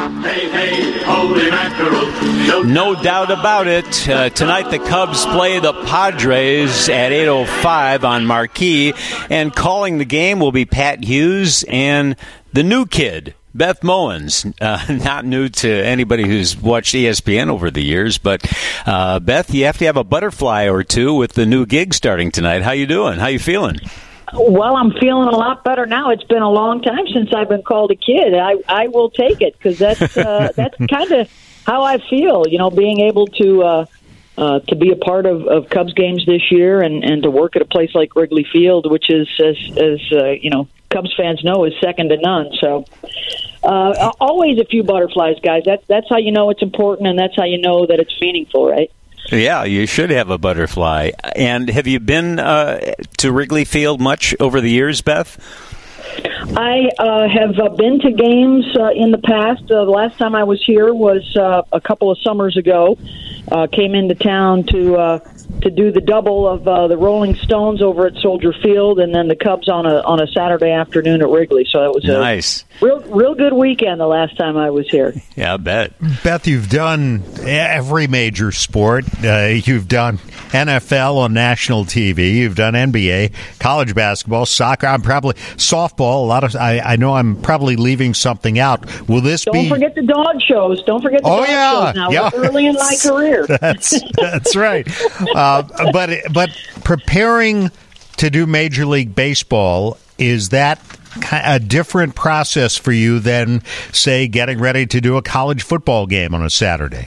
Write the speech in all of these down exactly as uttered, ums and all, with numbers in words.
Hey, hey, holy mackerel. No doubt about it. Uh, tonight the Cubs play the Padres at eight oh five on Marquee. And calling the game will be Pat Hughes and the new kid, Beth Mowins. Uh, not new to anybody who's watched E S P N over the years, but uh, Beth, you have to have a butterfly or two with the new gig starting tonight. How you doing? How you feeling? Well, I'm feeling a lot better now. It's been a long time since I've been called a kid. I, I will take it because that's uh, that's kind of how I feel. You know, being able to uh, uh, to be a part of, of Cubs games this year and, and to work at a place like Wrigley Field, which is as as uh, you know, Cubs fans know, is second to none. So uh, always a few butterflies, guys. That's that's how you know it's important, and that's how you know that it's meaningful, right? Yeah, you should have a butterfly. And have you been uh, to Wrigley Field much over the years, Beth? I uh, have uh, been to games uh, in the past. Uh, the last time I was here was uh, a couple of summers ago. Uh, came into town to uh, to do the double of uh, the Rolling Stones over at Soldier Field, and then the Cubs on a on a Saturday afternoon at Wrigley. So it was a nice, real real good weekend the last time I was here. Yeah, I bet. Beth, you've done every major sport. Uh, you've done N F L on national T V. You've done N B A, college basketball, soccer. I'm probably softball. A lot of I, I know I'm probably leaving something out. Will this Don't be? Don't forget the dog shows. Don't forget the oh, dog yeah. shows. Now yeah. we're early in my career. That's that's right. Uh, but but preparing to do Major League Baseball, is that a different process for you than, say, getting ready to do a college football game on a Saturday?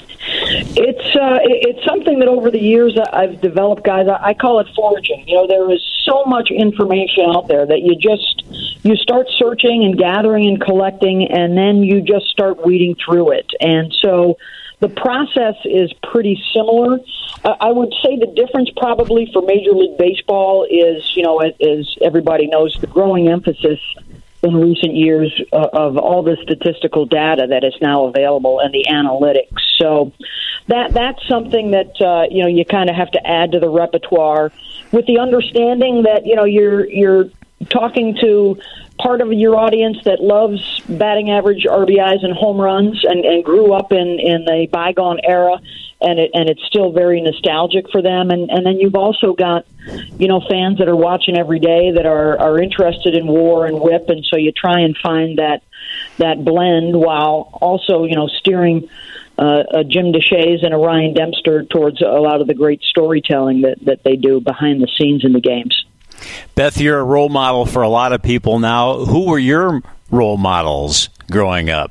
It's uh, it's something that over the years I've developed, guys. I call it foraging. You know, there is so much information out there that you just you start searching and gathering and collecting, and then you just start weeding through it. And so the process is pretty similar. Uh, I would say the difference probably for Major League Baseball is, you know, as, as everybody knows, the growing emphasis in recent years uh, of all the statistical data that is now available and the analytics. So that that's something that uh, you know you kind of have to add to the repertoire, with the understanding that you know you're you're talking to part of your audience that loves batting average, R B Is, and home runs, and, and grew up in, in a bygone era, and it and it's still very nostalgic for them. And, and then you've also got, you know, fans that are watching every day that are, are interested in WAR and WHIP, and so you try and find that that blend while also, you know, steering uh, a Jim DeShays and a Ryan Dempster towards a lot of the great storytelling that, that they do behind the scenes in the games. Beth, you're a role model for a lot of people now. Who were your role models growing up?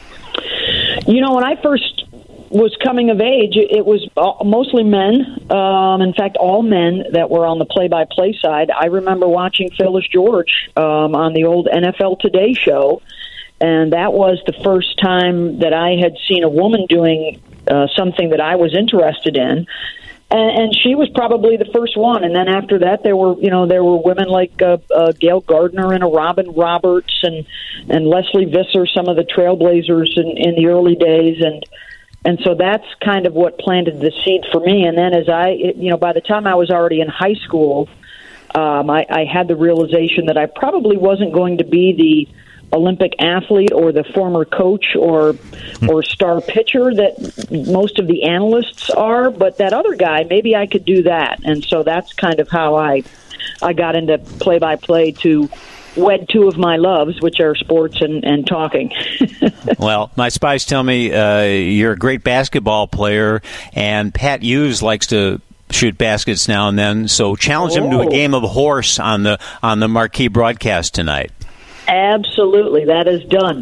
You know, when I first was coming of age, it was mostly men. Um, in fact, all men that were on the play-by-play side. I remember watching Phyllis George um, on the old N F L Today show, and that was the first time that I had seen a woman doing uh, something that I was interested in. And, and she was probably the first one. And then after that, there were, you know, there were women like uh, uh, Gail Gardner and a Robin Roberts and, and Leslie Visser, some of the trailblazers in, in the early days. And, and so that's kind of what planted the seed for me. And then as I, it, you know, by the time I was already in high school, um, I, I had the realization that I probably wasn't going to be the Olympic athlete or the former coach or or star pitcher that most of the analysts are, but that other guy, maybe I could do that. And so that's kind of how I I got into play-by-play to wed two of my loves, which are sports and, and talking. Well, my spies tell me uh, you're a great basketball player, and Pat Hughes likes to shoot baskets now and then, so challenge oh. him to a game of horse on the on the Marquee broadcast tonight. Absolutely, that is done.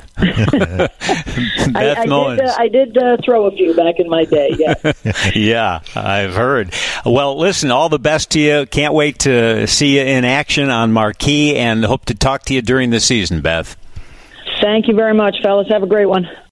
Beth I, I Mowins. did, uh, I did uh, throw a few back in my day, yeah. Yeah, I've heard. Well, listen, all the best to you. Can't wait to see you in action on Marquee, and hope to talk to you during the season, Beth. Thank you very much, fellas. Have a great one.